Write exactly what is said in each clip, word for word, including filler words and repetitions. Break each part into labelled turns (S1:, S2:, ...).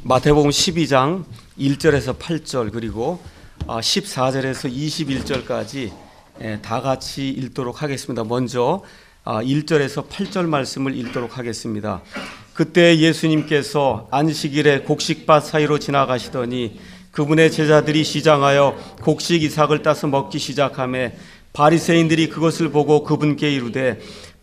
S1: 마태복음 십이 장 일 절에서 팔 절 그리고 십사 절에서 이십일 절까지 다 같이 읽도록 하겠습니다. 먼저 일 절에서 팔 절 말씀을 읽도록 하겠습니다. 그때 예수님께서 안식일에 곡식밭 사이로 지나가시더니 그분의 제자들이 시장하여 곡식 이삭을 따서 먹기 시작하매 바리새인들이 그것을 보고 그분께 이르되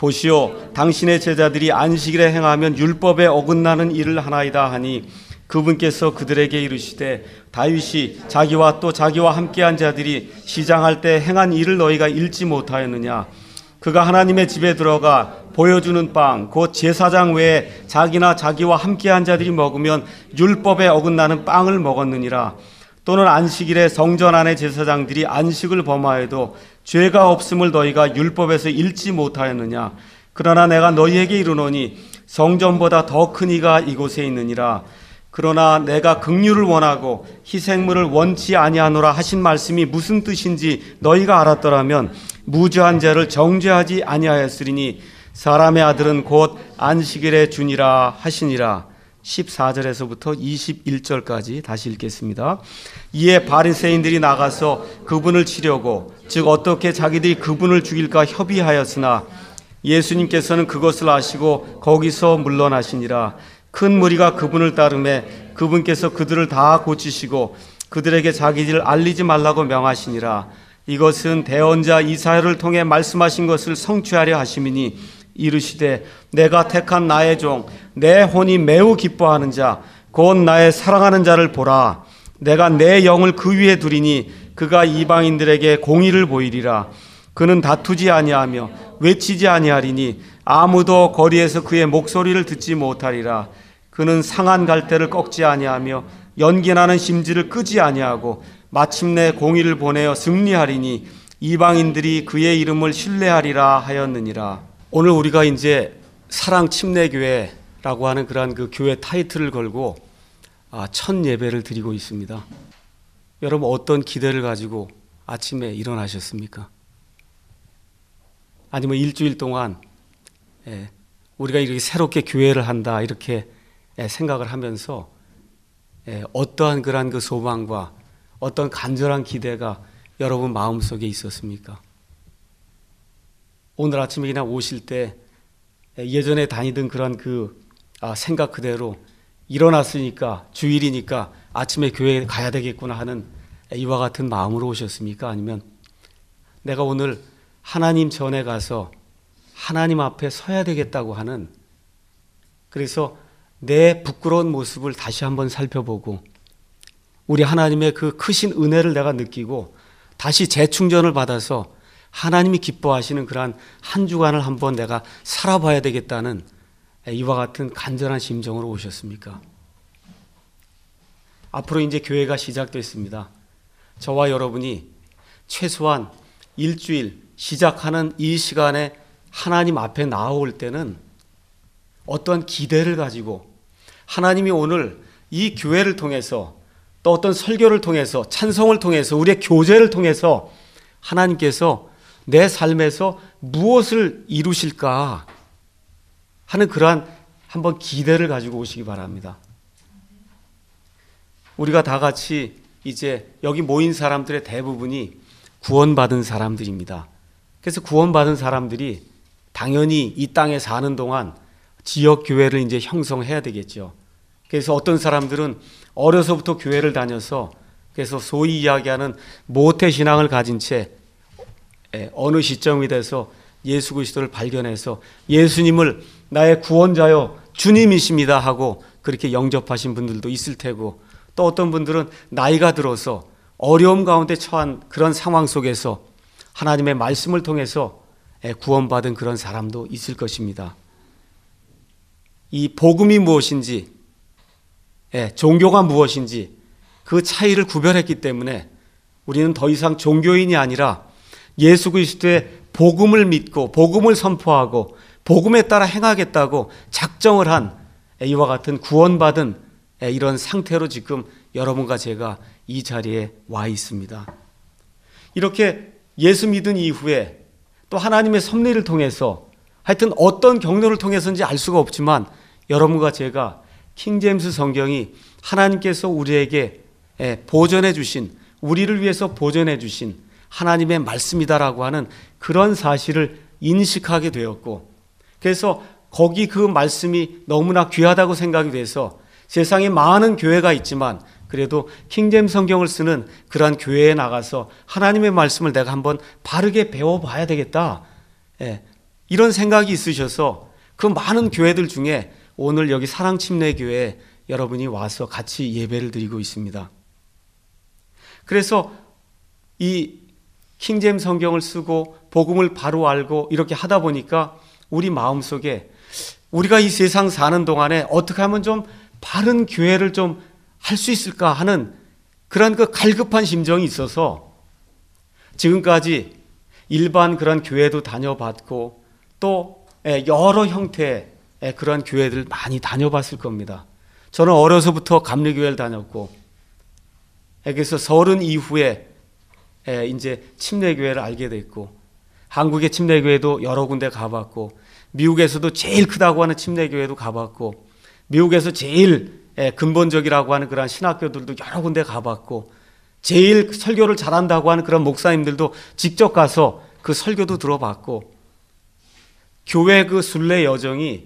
S1: 보시오, 당신의 제자들이 안식일에 행하면 율법에 어긋나는 일을 하나이다 하니 그분께서 그들에게 이르시되 다윗이 자기와 또 자기와 함께한 자들이 시장할 때 행한 일을 너희가 읽지 못하였느냐? 그가 하나님의 집에 들어가 보여주는 빵 곧 제사장 외에 자기나 자기와 함께한 자들이 먹으면 율법에 어긋나는 빵을 먹었느니라. 또는 안식일에 성전 안의 제사장들이 안식을 범하여도 죄가 없음을 너희가 율법에서 읽지 못하였느냐? 그러나 내가 너희에게 이르노니 성전보다 더 큰 이가 이곳에 있느니라. 그러나 내가 긍휼을 원하고 희생물을 원치 아니하노라 하신 말씀이 무슨 뜻인지 너희가 알았더라면 무죄한 자를 정죄하지 아니하였으리니 사람의 아들은 곧 안식일의 주니라 하시니라. 십사 절에서부터 이십일 절까지 다시 읽겠습니다. 이에 바리새인들이 나가서 그분을 치려고 즉 어떻게 자기들이 그분을 죽일까 협의하였으나 예수님께서는 그것을 아시고 거기서 물러나시니라. 큰 무리가 그분을 따르매 그분께서 그들을 다 고치시고 그들에게 자기 일을 알리지 말라고 명하시니라. 이것은 대언자 이사야를 통해 말씀하신 것을 성취하려 하심이니 이르시되 내가 택한 나의 종 내 혼이 매우 기뻐하는 자 곧 나의 사랑하는 자를 보라. 내가 내 영을 그 위에 두리니 그가 이방인들에게 공의를 보이리라. 그는 다투지 아니하며 외치지 아니하리니 아무도 거리에서 그의 목소리를 듣지 못하리라. 그는 상한 갈대를 꺾지 아니하며 연기나는 심지를 끄지 아니하고 마침내 공의를 보내어 승리하리니 이방인들이 그의 이름을 신뢰하리라 하였느니라. 오늘 우리가 이제 사랑 침례교회라고 하는 그러한 그 교회 타이틀을 걸고 첫 예배를 드리고 있습니다. 여러분 어떤 기대를 가지고 아침에 일어나셨습니까? 아니면 일주일 동안 우리가 이렇게 새롭게 교회를 한다 이렇게 생각을 하면서 어떠한 그러한 그 소망과 어떤 간절한 기대가 여러분 마음속에 있었습니까? 오늘 아침에 그냥 오실 때 예전에 다니던 그런 그 생각 그대로 일어났으니까 주일이니까 아침에 교회에 가야 되겠구나 하는 이와 같은 마음으로 오셨습니까? 아니면 내가 오늘 하나님 전에 가서 하나님 앞에 서야 되겠다고 하는, 그래서 내 부끄러운 모습을 다시 한번 살펴보고 우리 하나님의 그 크신 은혜를 내가 느끼고 다시 재충전을 받아서 하나님이 기뻐하시는 그러한 한 주간을 한번 내가 살아봐야 되겠다는 이와 같은 간절한 심정으로 오셨습니까? 앞으로 이제 교회가 시작됐습니다. 저와 여러분이 최소한 일주일 시작하는 이 시간에 하나님 앞에 나올 때는 어떠한 기대를 가지고 하나님이 오늘 이 교회를 통해서 또 어떤 설교를 통해서 찬송을 통해서 우리의 교제를 통해서 하나님께서 내 삶에서 무엇을 이루실까 하는 그러한 한번 기대를 가지고 오시기 바랍니다. 우리가 다 같이 이제 여기 모인 사람들의 대부분이 구원받은 사람들입니다. 그래서 구원받은 사람들이 당연히 이 땅에 사는 동안 지역 교회를 이제 형성해야 되겠죠. 그래서 어떤 사람들은 어려서부터 교회를 다녀서 그래서 소위 이야기하는 모태 신앙을 가진 채 어느 시점이 돼서 예수 그리스도를 발견해서 예수님을 나의 구원자요 주님이십니다 하고 그렇게 영접하신 분들도 있을 테고, 또 어떤 분들은 나이가 들어서 어려움 가운데 처한 그런 상황 속에서 하나님의 말씀을 통해서 구원받은 그런 사람도 있을 것입니다. 이 복음이 무엇인지, 종교가 무엇인지 그 차이를 구별했기 때문에 우리는 더 이상 종교인이 아니라 예수 그리스도의 복음을 믿고 복음을 선포하고 복음에 따라 행하겠다고 작정을 한 이와 같은 구원받은 이런 상태로 지금 여러분과 제가 이 자리에 와 있습니다. 이렇게 예수 믿은 이후에 또 하나님의 섭리를 통해서 하여튼 어떤 경로를 통해서인지 알 수가 없지만 여러분과 제가 킹제임스 성경이 하나님께서 우리에게 보존해 주신, 우리를 위해서 보존해 주신 하나님의 말씀이다라고 하는 그런 사실을 인식하게 되었고, 그래서 거기 그 말씀이 너무나 귀하다고 생각이 돼서 세상에 많은 교회가 있지만 그래도 킹제임스 성경을 쓰는 그러한 교회에 나가서 하나님의 말씀을 내가 한번 바르게 배워봐야 되겠다, 예, 이런 생각이 있으셔서 그 많은 교회들 중에 오늘 여기 사랑침례교회에 여러분이 와서 같이 예배를 드리고 있습니다. 그래서 이 킹제임스 성경을 쓰고 복음을 바로 알고 이렇게 하다 보니까 우리 마음속에 우리가 이 세상 사는 동안에 어떻게 하면 좀 바른 교회를 좀 할 수 있을까 하는 그런 그 갈급한 심정이 있어서 지금까지 일반 그런 교회도 다녀봤고 또 여러 형태의 그런 교회들 많이 다녀봤을 겁니다. 저는 어려서부터 감리교회를 다녔고, 그래서 서른 이후에 이제 침례교회를 알게 됐고, 한국의 침례교회도 여러 군데 가봤고, 미국에서도 제일 크다고 하는 침례교회도 가봤고, 미국에서 제일 근본적이라고 하는 그런 신학교들도 여러 군데 가봤고, 제일 설교를 잘한다고 하는 그런 목사님들도 직접 가서 그 설교도 들어봤고, 교회 그 순례 여정이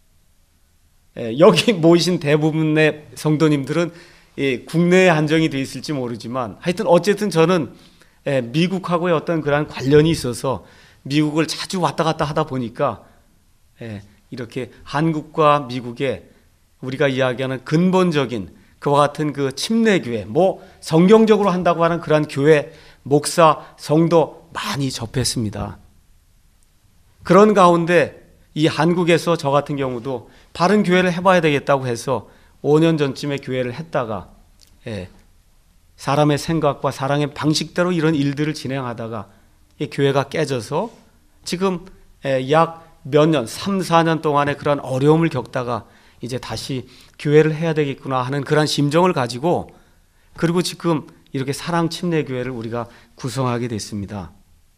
S1: 여기 모이신 대부분의 성도님들은 국내에 한정이 되어 있을지 모르지만 하여튼 어쨌든 저는 미국하고의 어떤 그런 관련이 있어서 미국을 자주 왔다 갔다 하다 보니까 이렇게 한국과 미국의 우리가 이야기하는 근본적인 그와 같은 그 침례교회, 뭐 성경적으로 한다고 하는 그런 교회, 목사, 성도 많이 접했습니다. 그런 가운데 이 한국에서 저 같은 경우도 바른 교회를 해봐야 되겠다고 해서 오 년 전쯤에 교회를 했다가, 예, 사람의 생각과 사람의 방식대로 이런 일들을 진행하다가 이 교회가 깨져서 지금 약 몇 년, 삼, 사 년 동안의 그런 어려움을 겪다가 이제 다시 교회를 해야 되겠구나 하는 그런 심정을 가지고, 그리고 지금 이렇게 사랑침례교회를 우리가 구성하게 됐습니다.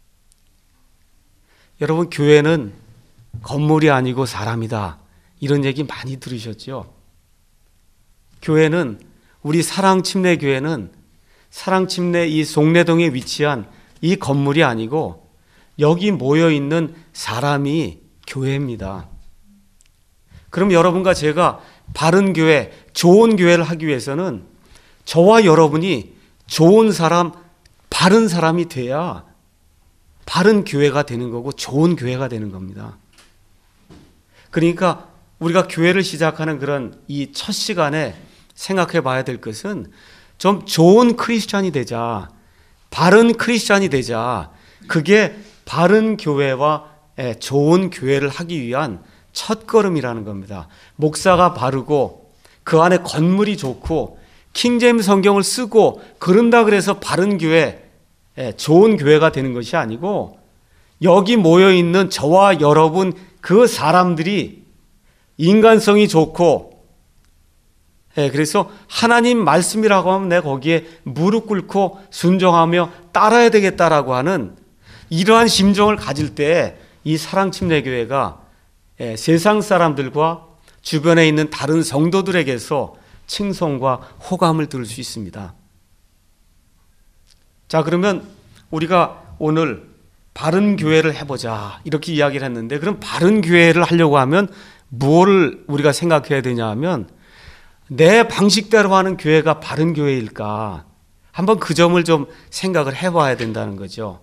S1: 여러분, 교회는 건물이 아니고 사람이다, 이런 얘기 많이 들으셨죠? 교회는, 우리 사랑침례교회는 사랑침례 이 송내동에 위치한 이 건물이 아니고 여기 모여있는 사람이 교회입니다. 그럼 여러분과 제가 바른 교회, 좋은 교회를 하기 위해서는 저와 여러분이 좋은 사람, 바른 사람이 돼야 바른 교회가 되는 거고 좋은 교회가 되는 겁니다. 그러니까 우리가 교회를 시작하는 그런 이 첫 시간에 생각해 봐야 될 것은 좀 좋은 크리스찬이 되자, 바른 크리스찬이 되자, 그게 바른 교회와 좋은 교회를 하기 위한 첫걸음이라는 겁니다. 목사가 바르고 그 안에 건물이 좋고 킹제임스 성경을 쓰고 그런다 그래서 바른 교회, 좋은 교회가 되는 것이 아니고, 여기 모여있는 저와 여러분 그 사람들이 인간성이 좋고, 그래서 하나님 말씀이라고 하면 내가 거기에 무릎 꿇고 순종하며 따라야 되겠다라고 하는 이러한 심정을 가질 때 이 사랑침례교회가 세상 사람들과 주변에 있는 다른 성도들에게서 칭송과 호감을 들을 수 있습니다. 자, 그러면 우리가 오늘 바른 교회를 해보자 이렇게 이야기를 했는데, 그럼 바른 교회를 하려고 하면 무엇을 우리가 생각해야 되냐 하면, 내 방식대로 하는 교회가 바른 교회일까? 한번 그 점을 좀 생각을 해봐야 된다는 거죠.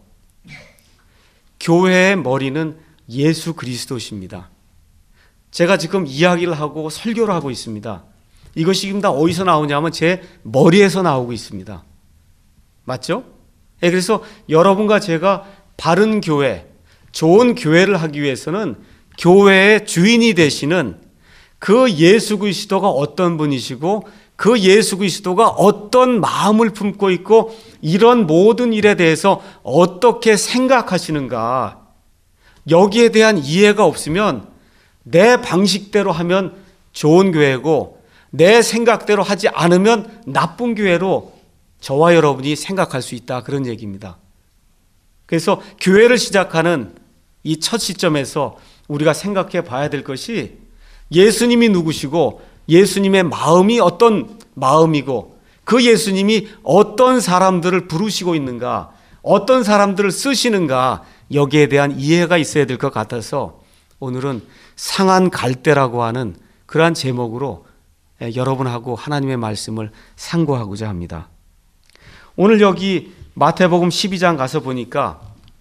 S1: 교회의 머리는 예수 그리스도십니다. 제가 지금 이야기를 하고 설교를 하고 있습니다. 이것이 지금 다 어디서 나오냐면 제 머리에서 나오고 있습니다. 맞죠? 네, 그래서 여러분과 제가 바른 교회, 좋은 교회를 하기 위해서는 교회의 주인이 되시는 그 예수 그리스도가 어떤 분이시고 그 예수 그리스도가 어떤 마음을 품고 있고 이런 모든 일에 대해서 어떻게 생각하시는가, 여기에 대한 이해가 없으면 내 방식대로 하면 좋은 교회고 내 생각대로 하지 않으면 나쁜 교회로 저와 여러분이 생각할 수 있다, 그런 얘기입니다. 그래서 교회를 시작하는 이 첫 시점에서 우리가 생각해 봐야 될 것이 예수님이 누구시고 예수님의 마음이 어떤 마음이고 그 예수님이 어떤 사람들을 부르시고 있는가, 어떤 사람들을 쓰시는가, 여기에 대한 이해가 있어야 될 것 같아서 오늘은 상한 갈대라고 하는 그러한 제목으로 여러분하고 하나님의 말씀을 상고하고자 합니다. 오늘 여기 마태복음 십이 장 가서 보니까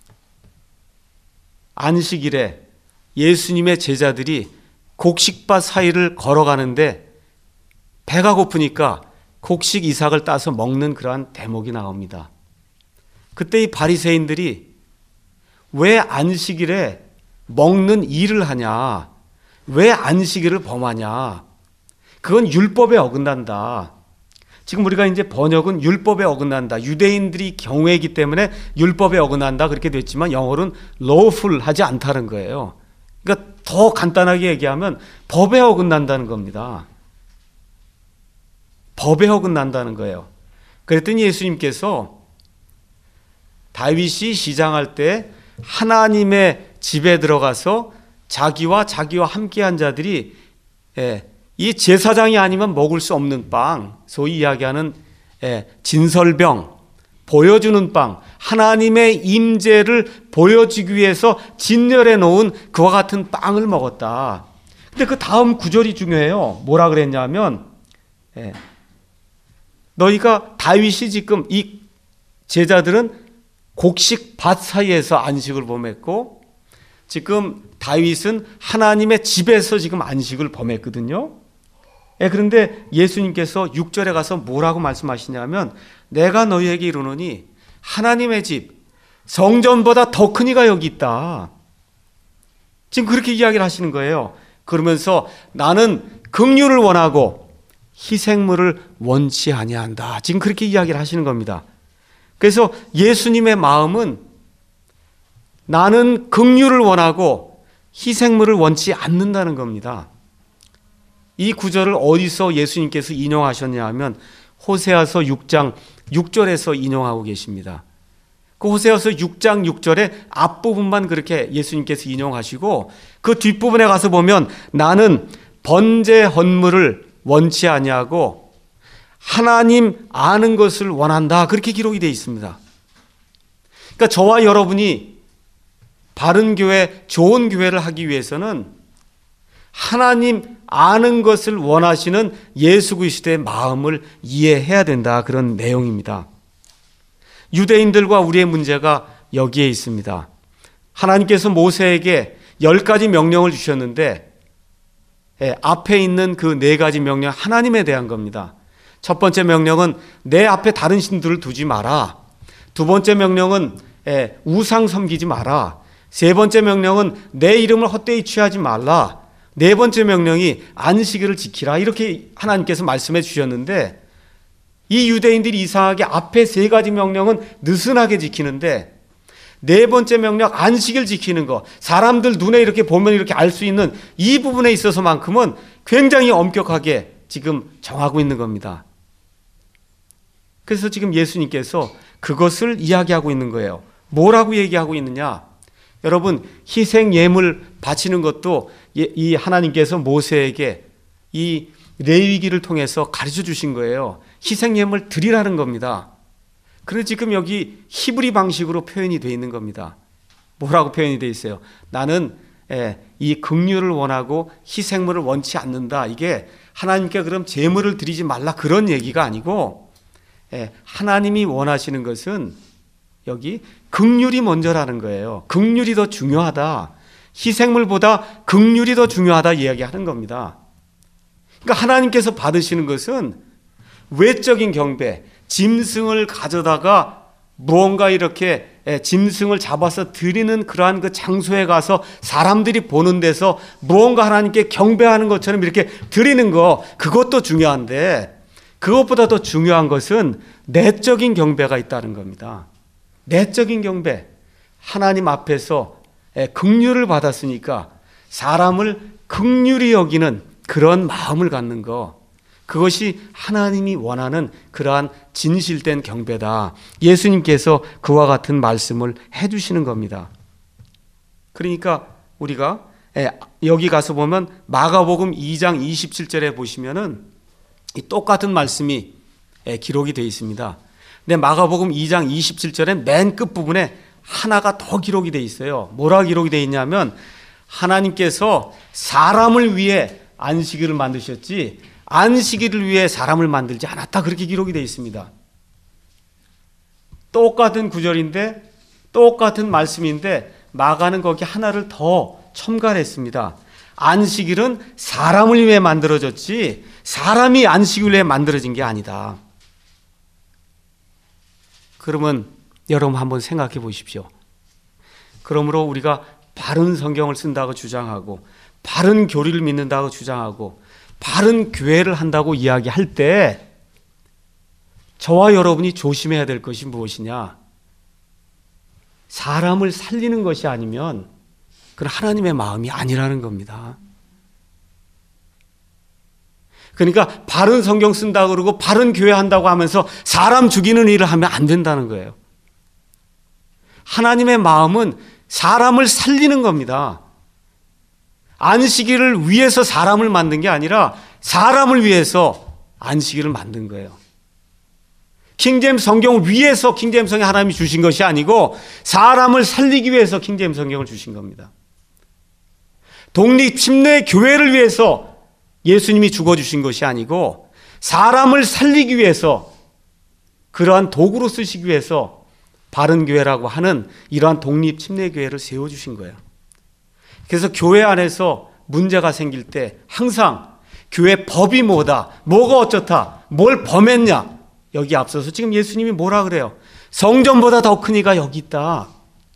S1: 안식일에 예수님의 제자들이 곡식밭 사이를 걸어가는데 배가 고프니까 곡식 이삭을 따서 먹는 그러한 대목이 나옵니다. 그때 이 바리새인들이 왜 안식일에 먹는 일을 하냐, 왜 안식일을 범하냐, 그건 율법에 어긋난다. 지금 우리가 이제 번역은 율법에 어긋난다, 유대인들이 경우이기 때문에 율법에 어긋난다 그렇게 됐지만 영어로는 lawful 하지 않다는 거예요. 그러니까 더 간단하게 얘기하면 법에 어긋난다는 겁니다. 법에 어긋난다는 거예요. 그랬더니 예수님께서 다윗이 시장할 때 하나님의 집에 들어가서 자기와 자기와 함께한 자들이 예, 이 제사장이 아니면 먹을 수 없는 빵, 소위 이야기하는 예, 진설병, 보여주는 빵, 하나님의 임재를 보여주기 위해서 진열해 놓은 그와 같은 빵을 먹었다. 근데 그 다음 구절이 중요해요. 뭐라 그랬냐면 예, 너희가 다윗이 지금 이 제자들은 곡식 밭 사이에서 안식을 범했고 지금 다윗은 하나님의 집에서 지금 안식을 범했거든요. 예, 그런데 예수님께서 육 절에 가서 뭐라고 말씀하시냐면 내가 너희에게 이르노니 하나님의 집 성전보다 더 큰 이가 여기 있다. 지금 그렇게 이야기를 하시는 거예요. 그러면서 나는 긍휼을 원하고 희생물을 원치 아니한다. 지금 그렇게 이야기를 하시는 겁니다. 그래서 예수님의 마음은 나는 긍휼을 원하고 희생물을 원치 않는다는 겁니다. 이 구절을 어디서 예수님께서 인용하셨냐 하면 호세아서 육 장 육 절에서 인용하고 계십니다. 그 호세아서 육 장 육 절의 앞부분만 그렇게 예수님께서 인용하시고 그 뒷부분에 가서 보면 나는 번제 헌물을 원치 아니하고 하나님 아는 것을 원한다. 그렇게 기록이 되어 있습니다. 그러니까 저와 여러분이 바른 교회, 좋은 교회를 하기 위해서는 하나님 아는 것을 원하시는 예수 그리스도의 마음을 이해해야 된다. 그런 내용입니다. 유대인들과 우리의 문제가 여기에 있습니다. 하나님께서 모세에게 열 가지 명령을 주셨는데 예, 앞에 있는 그 네 가지 명령 하나님에 대한 겁니다. 첫 번째 명령은 내 앞에 다른 신들을 두지 마라. 두 번째 명령은 예, 우상 섬기지 마라. 세 번째 명령은 내 이름을 헛되이 취하지 말라. 네 번째 명령이 안식일을 지키라. 이렇게 하나님께서 말씀해 주셨는데 이 유대인들이 이상하게 앞에 세 가지 명령은 느슨하게 지키는데 네 번째 명령 안식일 지키는 거, 사람들 눈에 이렇게 보면 이렇게 알 수 있는 이 부분에 있어서만큼은 굉장히 엄격하게 지금 정하고 있는 겁니다. 그래서 지금 예수님께서 그것을 이야기하고 있는 거예요. 뭐라고 얘기하고 있느냐? 여러분, 희생 예물 바치는 것도 이 하나님께서 모세에게 이 레위기를 통해서 가르쳐 주신 거예요. 희생 예물 드리라는 겁니다. 그래서 지금 여기 히브리 방식으로 표현이 되어 있는 겁니다. 뭐라고 표현이 되어 있어요? 나는 이 긍휼을 원하고 희생물을 원치 않는다. 이게 하나님께 그럼 제물을 드리지 말라 그런 얘기가 아니고 하나님이 원하시는 것은 여기 긍휼이 먼저라는 거예요. 긍휼이 더 중요하다. 희생물보다 긍휼이 더 중요하다 이야기하는 겁니다. 그러니까 하나님께서 받으시는 것은 외적인 경배, 짐승을 가져다가 무언가 이렇게 짐승을 잡아서 드리는 그러한 그 장소에 가서 사람들이 보는 데서 무언가 하나님께 경배하는 것처럼 이렇게 드리는 거, 그것도 중요한데 그것보다 더 중요한 것은 내적인 경배가 있다는 겁니다. 내적인 경배, 하나님 앞에서 긍휼을 받았으니까 사람을 긍휼히 여기는 그런 마음을 갖는 거, 그것이 하나님이 원하는 그러한 진실된 경배다. 예수님께서 그와 같은 말씀을 해주시는 겁니다. 그러니까 우리가 여기 가서 보면 마가복음 이 장 이십칠 절에 보시면은 이 똑같은 말씀이 기록이 되어 있습니다. 근데 마가복음 이 장 이십칠 절에 맨 끝부분에 하나가 더 기록이 되어 있어요. 뭐라 기록이 되어 있냐면 하나님께서 사람을 위해 안식일을 만드셨지 안식일을 위해 사람을 만들지 않았다. 그렇게 기록이 되어 있습니다. 똑같은 구절인데 똑같은 말씀인데 마가는 거기 하나를 더 첨가했습니다. 안식일은 사람을 위해 만들어졌지 사람이 안식을 위해 만들어진 게 아니다. 그러면 여러분 한번 생각해 보십시오. 그러므로 우리가 바른 성경을 쓴다고 주장하고 바른 교리를 믿는다고 주장하고 바른 교회를 한다고 이야기할 때 저와 여러분이 조심해야 될 것이 무엇이냐? 사람을 살리는 것이 아니면 그건 하나님의 마음이 아니라는 겁니다. 그러니까 바른 성경 쓴다고 그러고 바른 교회 한다고 하면서 사람 죽이는 일을 하면 안 된다는 거예요. 하나님의 마음은 사람을 살리는 겁니다. 안식일을 위해서 사람을 만든 게 아니라 사람을 위해서 안식일을 만든 거예요. 킹제임스 성경을 위해서 킹제임스 성경 하나님이 주신 것이 아니고 사람을 살리기 위해서 킹제임스 성경을 주신 겁니다. 독립 침례 교회를 위해서 예수님이 죽어주신 것이 아니고 사람을 살리기 위해서 그러한 도구로 쓰시기 위해서 바른 교회라고 하는 이러한 독립 침례 교회를 세워주신 거예요. 그래서 교회 안에서 문제가 생길 때 항상 교회 법이 뭐다, 뭐가 어쩌다, 뭘 범했냐, 여기 앞서서 지금 예수님이 뭐라 그래요? 성전보다 더 큰 이가 여기 있다.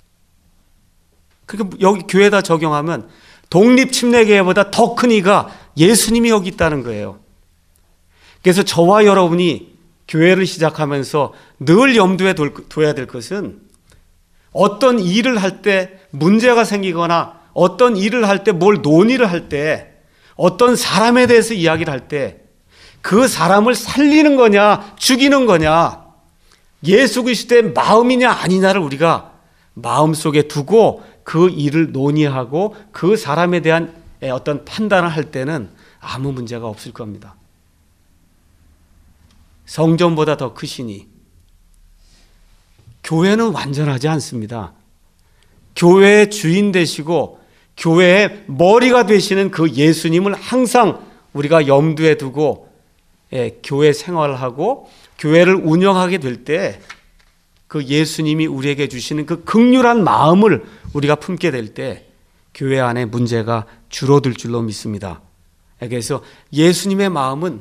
S1: 그러니까 여기 교회에다 적용하면 독립 침례 교회보다 더 큰 이가 예수님이 여기 있다는 거예요. 그래서 저와 여러분이 교회를 시작하면서 늘 염두에 둬야 될 것은 어떤 일을 할 때 문제가 생기거나 어떤 일을 할 때 뭘 논의를 할 때 어떤 사람에 대해서 이야기를 할 때 그 사람을 살리는 거냐 죽이는 거냐 예수 그리스도의 마음이냐 아니냐를 우리가 마음속에 두고 그 일을 논의하고 그 사람에 대한 어떤 판단을 할 때는 아무 문제가 없을 겁니다. 성전보다 더 크시니 교회는 완전하지 않습니다. 교회의 주인 되시고 교회의 머리가 되시는 그 예수님을 항상 우리가 염두에 두고 예, 교회 생활을 하고 교회를 운영하게 될 때 그 예수님이 우리에게 주시는 그 긍휼한 마음을 우리가 품게 될 때 교회 안에 문제가 줄어들 줄로 믿습니다. 그래서 예수님의 마음은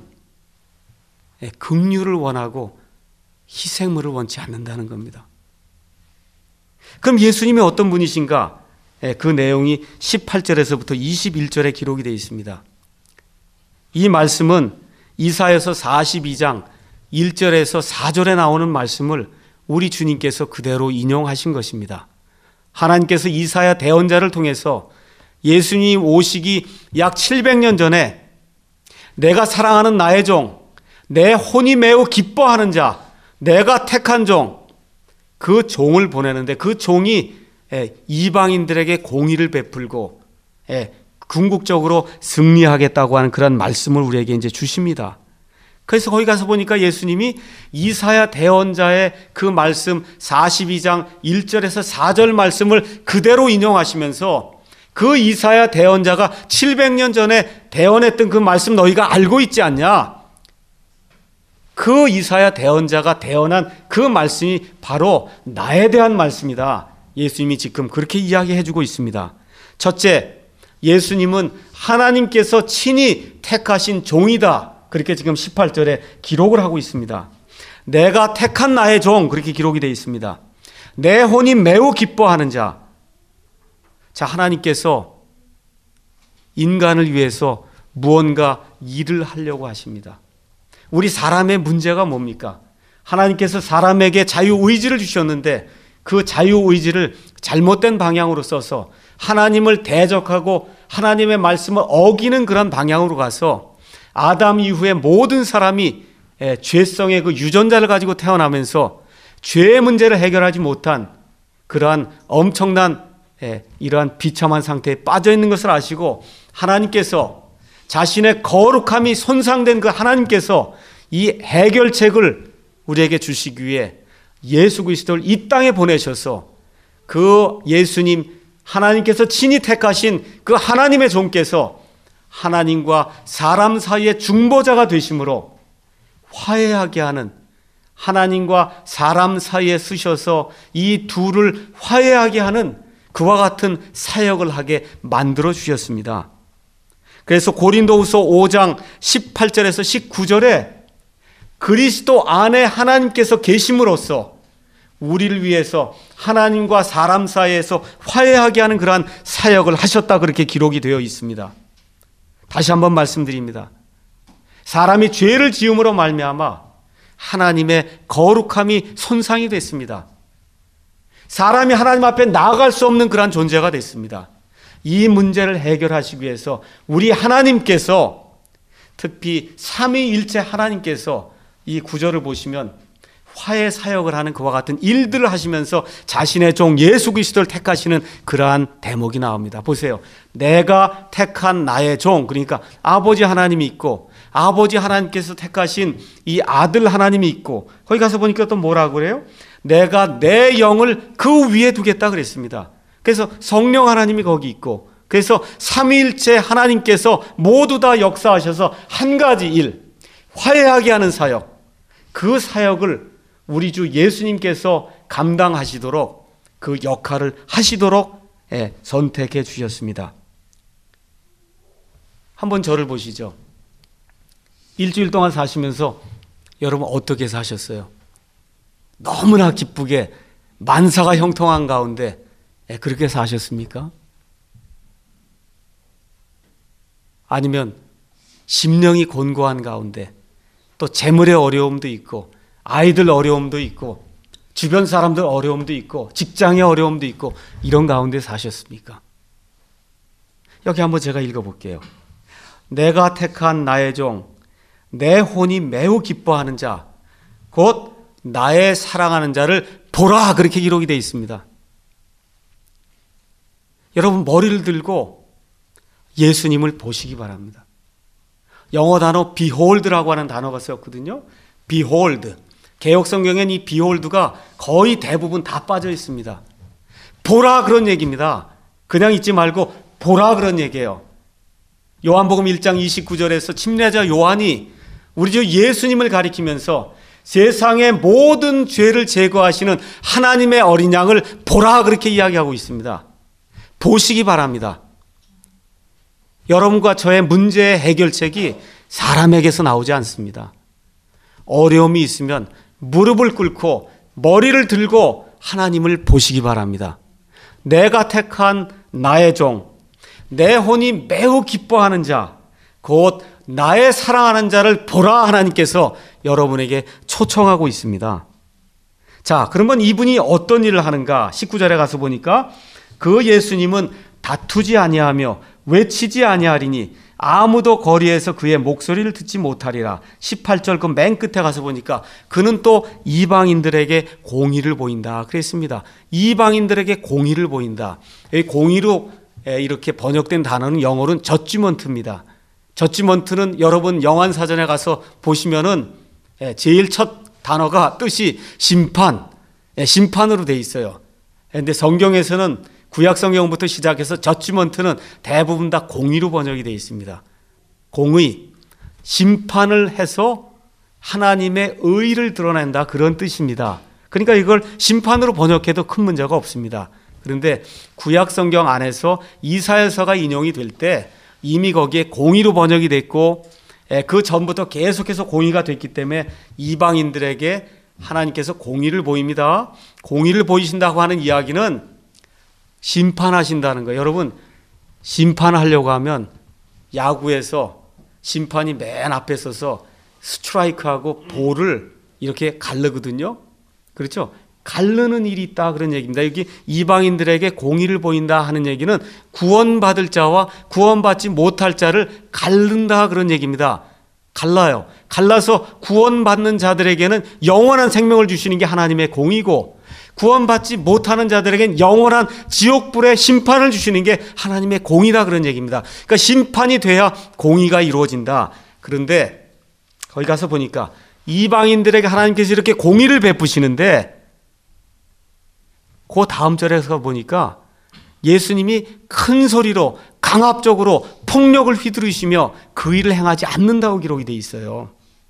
S1: 긍휼을 원하고 희생물을 원치 않는다는 겁니다. 그럼 예수님이 어떤 분이신가? 그 내용이 십팔 절에서부터 이십일 절에 기록이 되어 있습니다. 이 말씀은 이사야서 사십이 장 일 절에서 사 절에 나오는 말씀을 우리 주님께서 그대로 인용하신 것입니다. 하나님께서 이사야 대언자를 통해서 예수님 오시기 약 칠백 년 전에 내가 사랑하는 나의 종, 내 혼이 매우 기뻐하는 자, 내가 택한 종, 그 종을 보내는데 그 종이 이방인들에게 공의를 베풀고 궁극적으로 승리하겠다고 하는 그런 말씀을 우리에게 이제 주십니다. 그래서 거기 가서 보니까 예수님이 이사야 대언자의 그 말씀 사십이 장 일 절에서 사 절 말씀을 그대로 인용하시면서 그 이사야 대언자가 칠백 년 전에 대언했던 그 말씀 너희가 알고 있지 않냐? 그 이사야 대언자가 대언한 그 말씀이 바로 나에 대한 말씀이다. 예수님이 지금 그렇게 이야기해 주고 있습니다. 첫째, 예수님은 하나님께서 친히 택하신 종이다. 그렇게 지금 십팔 절에 기록을 하고 있습니다. 내가 택한 나의 종, 그렇게 기록이 되어 있습니다. 내 혼이 매우 기뻐하는 자. 자, 하나님께서 인간을 위해서 무언가 일을 하려고 하십니다. 우리 사람의 문제가 뭡니까? 하나님께서 사람에게 자유의지를 주셨는데 그 자유의지를 잘못된 방향으로 써서 하나님을 대적하고 하나님의 말씀을 어기는 그런 방향으로 가서 아담 이후에 모든 사람이 죄성의 그 유전자를 가지고 태어나면서 죄의 문제를 해결하지 못한 그러한 엄청난 이러한 비참한 상태에 빠져 있는 것을 아시고 하나님께서 자신의 거룩함이 손상된 그 하나님께서 이 해결책을 우리에게 주시기 위해 예수 그리스도를 이 땅에 보내셔서 그 예수님 하나님께서 친히 택하신 그 하나님의 종께서 하나님과 사람 사이의 중보자가 되심으로 화해하게 하는, 하나님과 사람 사이에 쓰셔서 이 둘을 화해하게 하는 그와 같은 사역을 하게 만들어 주셨습니다. 그래서 고린도후서 오 장 십팔 절에서 십구 절에 그리스도 안에 하나님께서 계심으로써 우리를 위해서 하나님과 사람 사이에서 화해하게 하는 그러한 사역을 하셨다, 그렇게 기록이 되어 있습니다. 다시 한번 말씀드립니다. 사람이 죄를 지음으로 말미암아 하나님의 거룩함이 손상이 됐습니다. 사람이 하나님 앞에 나아갈 수 없는 그러한 존재가 됐습니다. 이 문제를 해결하시기 위해서 우리 하나님께서, 특히 삼위일체 하나님께서 이 구절을 보시면 화해 사역을 하는 그와 같은 일들을 하시면서 자신의 종 예수 그리스도를 택하시는 그러한 대목이 나옵니다. 보세요. 내가 택한 나의 종, 그러니까 아버지 하나님이 있고 아버지 하나님께서 택하신 이 아들 하나님이 있고, 거기 가서 보니까 또 뭐라고 그래요? 내가 내 영을 그 위에 두겠다 그랬습니다. 그래서 성령 하나님이 거기 있고, 그래서 삼위일체 하나님께서 모두 다 역사하셔서 한 가지 일, 화해하게 하는 사역, 그 사역을 우리 주 예수님께서 감당하시도록, 그 역할을 하시도록 예, 선택해 주셨습니다. 한번 저를 보시죠. 일주일 동안 사시면서 여러분 어떻게 사셨어요? 너무나 기쁘게 만사가 형통한 가운데 예, 그렇게 사셨습니까? 아니면 심령이 곤고한 가운데, 또 재물의 어려움도 있고 아이들 어려움도 있고 주변 사람들 어려움도 있고 직장의 어려움도 있고 이런 가운데 사셨습니까? 여기 한번 제가 읽어볼게요. 내가 택한 나의 종, 내 혼이 매우 기뻐하는 자, 곧 나의 사랑하는 자를 보라, 그렇게 기록이 되어 있습니다. 여러분 머리를 들고 예수님을 보시기 바랍니다. 영어 단어 behold라고 하는 단어가 쓰였거든요. behold. 개역성경엔 이 behold가 거의 대부분 다 빠져 있습니다. 보라, 그런 얘기입니다. 그냥 있지 말고 보라, 그런 얘기예요. 요한복음 일 장 이십구 절에서 침례자 요한이 우리 주 예수님을 가리키면서 세상의 모든 죄를 제거하시는 하나님의 어린 양을 보라, 그렇게 이야기하고 있습니다. 보시기 바랍니다. 여러분과 저의 문제의 해결책이 사람에게서 나오지 않습니다. 어려움이 있으면 무릎을 꿇고 머리를 들고 하나님을 보시기 바랍니다. 내가 택한 나의 종, 내 혼이 매우 기뻐하는 자, 곧 나의 사랑하는 자를 보라, 하나님께서 여러분에게 초청하고 있습니다. 자, 그러면 이분이 어떤 일을 하는가? 십구 절에 가서 보니까 그 예수님은 다투지 아니하며 외치지 아니하리니 아무도 거리에서 그의 목소리를 듣지 못하리라. 십팔 절 그 맨 끝에 가서 보니까 그는 또 이방인들에게 공의를 보인다 그랬습니다. 이방인들에게 공의를 보인다. 이 공의로 이렇게 번역된 단어는 영어로는 저지먼트입니다. 저지먼트는 여러분 영안사전에 가서 보시면은 제일 첫 단어가 뜻이 심판, 심판으로 돼 있어요. 그런데 성경에서는 구약 성경부터 시작해서 저지먼트는 대부분 다 공의로 번역이 되어 있습니다. 공의, 심판을 해서 하나님의 의를 드러낸다, 그런 뜻입니다. 그러니까 이걸 심판으로 번역해도 큰 문제가 없습니다. 그런데 구약 성경 안에서 이사야서가 인용이 될 때 이미 거기에 공의로 번역이 됐고 그 전부터 계속해서 공의가 됐기 때문에 이방인들에게 하나님께서 공의를 보입니다. 공의를 보이신다고 하는 이야기는 심판하신다는 거예요. 여러분, 심판하려고 하면 야구에서 심판이 맨 앞에 서서 스트라이크하고 볼을 이렇게 가르거든요. 그렇죠? 가르는 일이 있다, 그런 얘기입니다. 여기 이방인들에게 공의를 보인다 하는 얘기는 구원받을 자와 구원받지 못할 자를 가른다, 그런 얘기입니다. 갈라요. 갈라서 구원받는 자들에게는 영원한 생명을 주시는 게 하나님의 공의고, 구원받지 못하는 자들에겐 영원한 지옥불의 심판을 주시는 게 하나님의 공의다, 그런 얘기입니다. 그러니까 심판이 돼야 공의가 이루어진다. 그런데 거기 가서 보니까 이방인들에게 하나님께서 이렇게 공의를 베푸시는데 그 다음 절에 서 보니까 예수님이 큰 소리로 강압적으로 폭력을 휘두르시며 그 일을 행하지 않는다고 기록이 되어 있어요.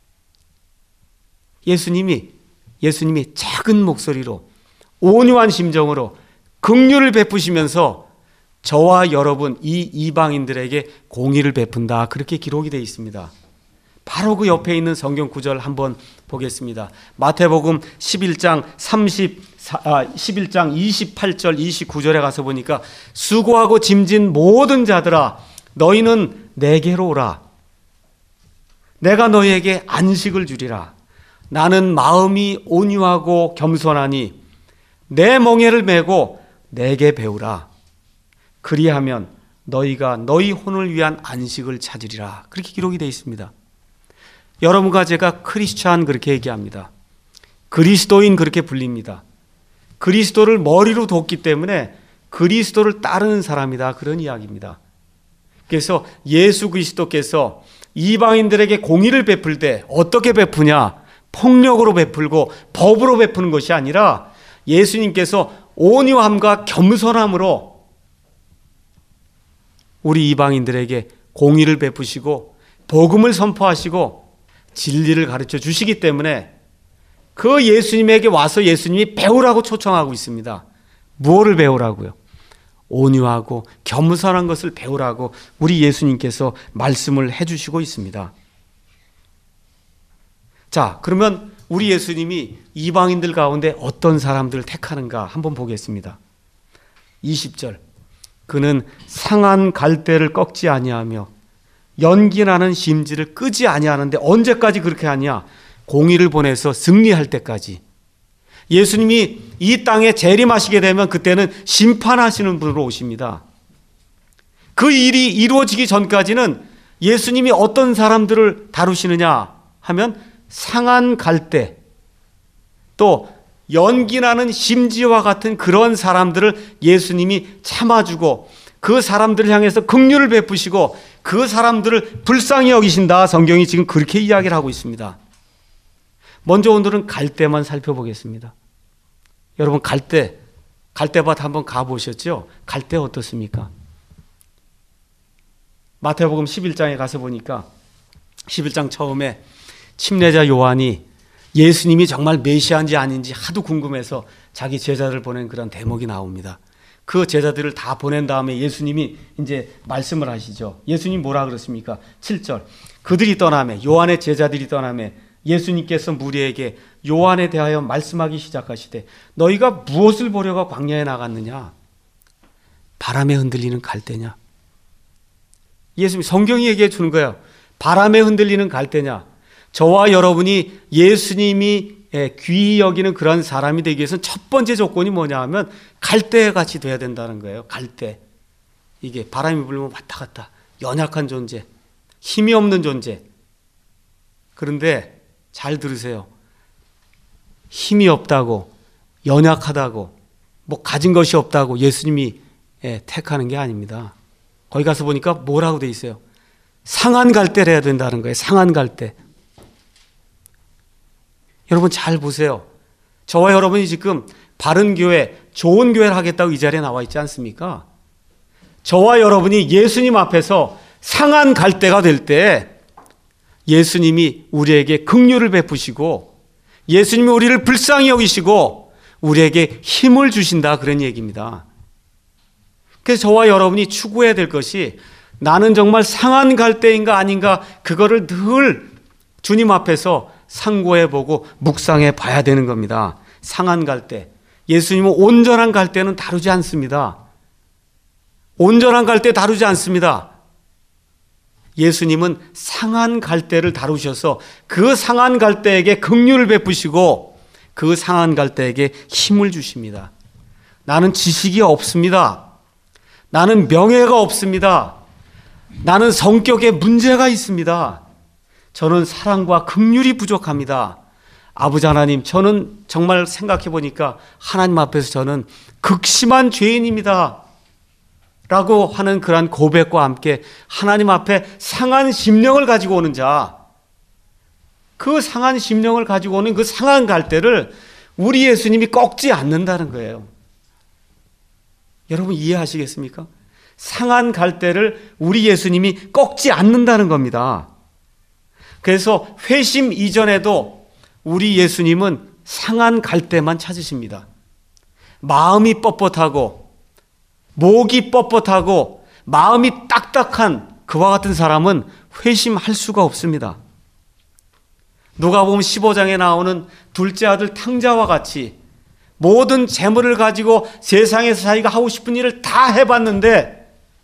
S1: 예수님이 예수님이 작은 목소리로 온유한 심정으로 긍휼을 베푸시면서 저와 여러분 이 이방인들에게 공의를 베푼다, 그렇게 기록이 되어 있습니다. 바로 그 옆에 있는 성경 구절 한번 보겠습니다. 마태복음 십일 장 삼십사, 아, 십일 장 이십팔 절 이십구 절에 가서 보니까 수고하고 짐진 모든 자들아 너희는 내게로 오라. 내가 너희에게 안식을 주리라. 나는 마음이 온유하고 겸손하니 내 멍에를 메고 내게 배우라. 그리하면 너희가 너희 혼을 위한 안식을 찾으리라. 그렇게 기록이 되어 있습니다. 여러분과 제가 크리스찬 그렇게 얘기합니다. 그리스도인 그렇게 불립니다. 그리스도를 머리로 뒀기 때문에 그리스도를 따르는 사람이다, 그런 이야기입니다. 그래서 예수 그리스도께서 이방인들에게 공의를 베풀 때 어떻게 베푸냐? 폭력으로 베풀고 법으로 베푸는 것이 아니라 예수님께서 온유함과 겸손함으로 우리 이방인들에게 공의를 베푸시고 복음을 선포하시고 진리를 가르쳐 주시기 때문에 그 예수님에게 와서 예수님이 배우라고 초청하고 있습니다. 무엇을 배우라고요? 온유하고 겸손한 것을 배우라고 우리 예수님께서 말씀을 해주시고 있습니다. 자, 그러면 우리 예수님이 이방인들 가운데 어떤 사람들을 택하는가 한번 보겠습니다. 이십 절, 그는 상한 갈대를 꺾지 아니하며 연기나는 심지를 끄지 아니하는데 언제까지 그렇게 하냐? 공의를 보내서 승리할 때까지. 예수님이 이 땅에 재림하시게 되면 그때는 심판하시는 분으로 오십니다. 그 일이 이루어지기 전까지는 예수님이 어떤 사람들을 다루시느냐 하면 상한 갈대, 또 연기나는 심지와 같은 그런 사람들을 예수님이 참아주고 그 사람들을 향해서 긍휼을 베푸시고 그 사람들을 불쌍히 여기신다. 성경이 지금 그렇게 이야기를 하고 있습니다. 먼저 오늘은 갈대만 살펴보겠습니다. 여러분 갈대, 갈대밭 한번 가보셨죠? 갈대 어떻습니까? 마태복음 십일 장에 가서 보니까 십일 장 처음에 침례자 요한이 예수님이 정말 메시아인지 아닌지 하도 궁금해서 자기 제자들을 보낸 그런 대목이 나옵니다. 그 제자들을 다 보낸 다음에 예수님이 이제 말씀을 하시죠. 예수님 뭐라 그랬습니까? 칠 절, 그들이 떠나매, 요한의 제자들이 떠나매 예수님께서 무리에게 요한에 대하여 말씀하기 시작하시되 너희가 무엇을 보려고 광야에 나갔느냐? 바람에 흔들리는 갈대냐? 예수님, 성경이 얘기해 주는 거예요. 바람에 흔들리는 갈대냐? 저와 여러분이 예수님이 귀히 여기는 그런 사람이 되기 위해서는 첫 번째 조건이 뭐냐 하면 갈대같이 돼야 된다는 거예요. 갈대. 이게 바람이 불면 왔다 갔다 연약한 존재, 힘이 없는 존재. 그런데 잘 들으세요. 힘이 없다고, 연약하다고, 뭐 가진 것이 없다고 예수님이 택하는 게 아닙니다. 거기 가서 보니까 뭐라고 돼 있어요? 상한 갈대를 해야 된다는 거예요. 상한 갈대. 여러분 잘 보세요. 저와 여러분이 지금 바른 교회, 좋은 교회를 하겠다고 이 자리에 나와 있지 않습니까? 저와 여러분이 예수님 앞에서 상한 갈대가 될 때 예수님이 우리에게 긍휼을 베푸시고 예수님이 우리를 불쌍히 여기시고 우리에게 힘을 주신다, 그런 얘기입니다. 그래서 저와 여러분이 추구해야 될 것이 나는 정말 상한 갈대인가 아닌가, 그거를 늘 주님 앞에서 상고해보고 묵상해 봐야 되는 겁니다. 상한 갈대. 예수님은 온전한 갈대는 다루지 않습니다. 온전한 갈대 다루지 않습니다. 예수님은 상한 갈대를 다루셔서 그 상한 갈대에게 긍휼을 베푸시고 그 상한 갈대에게 힘을 주십니다. 나는 지식이 없습니다. 나는 명예가 없습니다. 나는 성격에 문제가 있습니다. 저는 사랑과 긍휼이 부족합니다. 아버지 하나님, 저는 정말 생각해 보니까 하나님 앞에서 저는 극심한 죄인입니다 라고 하는 그러한 고백과 함께 하나님 앞에 상한 심령을 가지고 오는 자, 그 상한 심령을 가지고 오는 그 상한 갈대를 우리 예수님이 꺾지 않는다는 거예요. 여러분 이해하시겠습니까? 상한 갈대를 우리 예수님이 꺾지 않는다는 겁니다. 그래서 회심 이전에도 우리 예수님은 상한 갈대만 찾으십니다. 마음이 뻣뻣하고 목이 뻣뻣하고 마음이 딱딱한 그와 같은 사람은 회심할 수가 없습니다. 누가복음 십오 장에 나오는 둘째 아들 탕자와 같이 모든 재물을 가지고 세상에서 자기가 하고 싶은 일을 다 해봤는데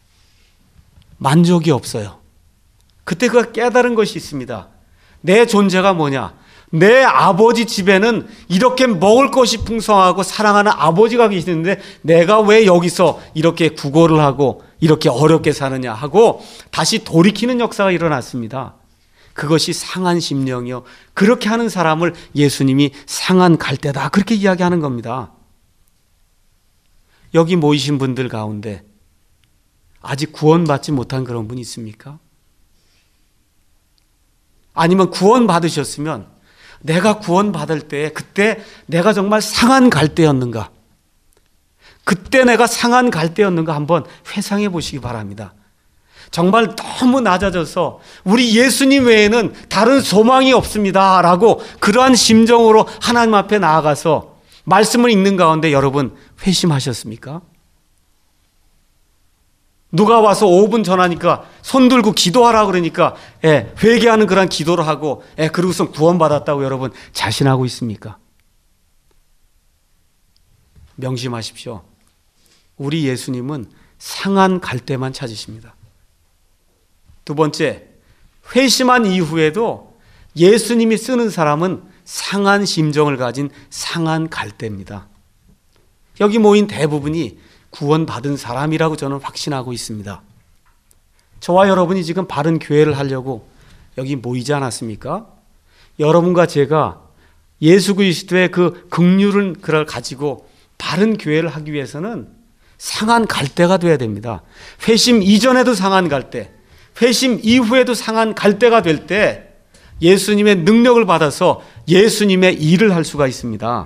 S1: 만족이 없어요. 그때 그가 깨달은 것이 있습니다. 내 존재가 뭐냐? 내 아버지 집에는 이렇게 먹을 것이 풍성하고 사랑하는 아버지가 계시는데 내가 왜 여기서 이렇게 구걸을 하고 이렇게 어렵게 사느냐 하고 다시 돌이키는 역사가 일어났습니다. 그것이 상한 심령이요, 그렇게 하는 사람을 예수님이 상한 갈대다 그렇게 이야기하는 겁니다. 여기 모이신 분들 가운데 아직 구원받지 못한 그런 분이 있습니까? 아니면 구원 받으셨으면 내가 구원 받을 때 그때 내가 정말 상한 갈대였는가, 그때 내가 상한 갈대였는가 한번 회상해 보시기 바랍니다. 정말 너무 낮아져서 우리 예수님 외에는 다른 소망이 없습니다 라고 그러한 심정으로 하나님 앞에 나아가서 말씀을 읽는 가운데 여러분 회심하셨습니까? 누가 와서 오 분 전하니까 손 들고 기도하라 그러니까 예, 회개하는 그런 기도를 하고 예, 그러고서 구원받았다고 여러분 자신하고 있습니까? 명심하십시오. 우리 예수님은 상한 갈대만 찾으십니다. 두 번째, 회심한 이후에도 예수님이 쓰는 사람은 상한 심정을 가진 상한 갈대입니다. 여기 모인 대부분이 구원받은 사람이라고 저는 확신하고 있습니다. 저와 여러분이 지금 바른 교회를 하려고 여기 모이지 않았습니까? 여러분과 제가 예수 그리스도의 그 긍휼을 가지고 바른 교회를 하기 위해서는 상한 갈대가 돼야 됩니다. 회심 이전에도 상한 갈대, 회심 이후에도 상한 갈대가 될 때 예수님의 능력을 받아서 예수님의 일을 할 수가 있습니다.